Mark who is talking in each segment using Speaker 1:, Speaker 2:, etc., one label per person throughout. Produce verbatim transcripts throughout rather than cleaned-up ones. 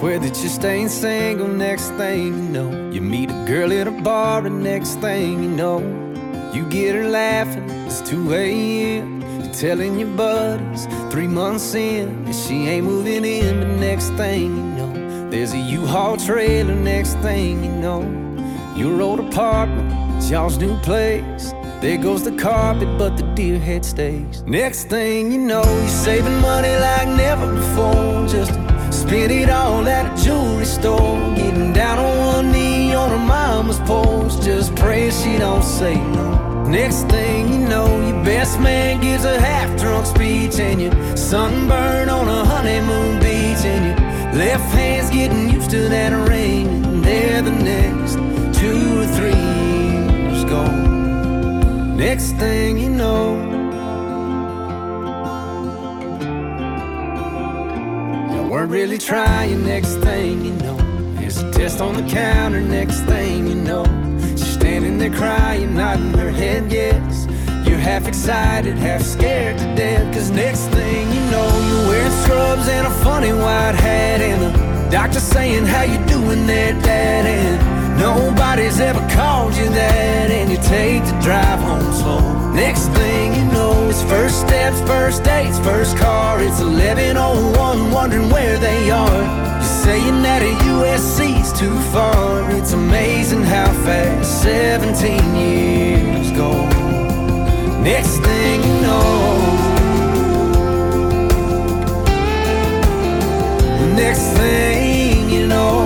Speaker 1: Swear that you're staying single. Next thing you know, you meet a girl at a bar, and next thing you know, you get her laughing. It's two a.m. You're telling your buddies three months in that she ain't moving in. But next thing you know, there's a U-Haul trailer. Next thing you know, your old apartment, it's y'all's new place. There goes the carpet, but the deer head stays. Next thing you know, you're saving money like never before, just to spend it all at a jewelry store. Getting down on one knee on her mama's porch, just praying she don't say no. Next thing you know, your best man gives a half-drunk speech, and you're sunburned on a honeymoon beach, and your left hand's getting used to that ring, and there the next two or three years go. Next thing you know, you weren't really trying. Next thing you know, there's a test on the counter. Next thing you know, she's standing there crying, nodding her head yes. You're half excited, half scared to death, cause next thing you know, you're wearing scrubs and a funny white hat, and the doctor saying, how you doing there, Dad? And nobody's ever called you that, and you take the drive home slow. Next thing you know, it's first steps, first dates, first car. It's eleven oh one, wondering where they are. You're saying that a U S C's too far. It's amazing how fast seventeen years go. Next thing you know, next thing you know,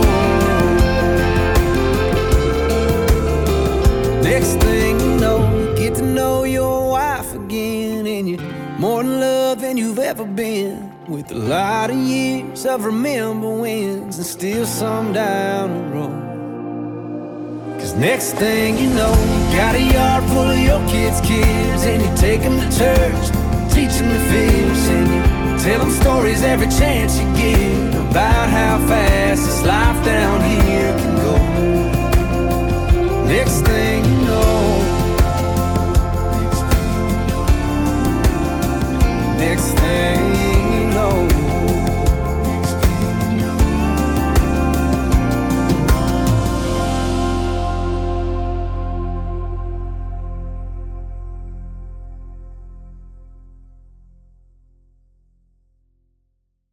Speaker 1: next thing you know, you get to know your wife again, and you're more in love than you've ever been, with a lot of years of remember wins and still some down the road. Cause next thing you know, you got a yard full of your kids' kids, and you take them to church, teach them to fish, and you tell them stories every chance you get about how fast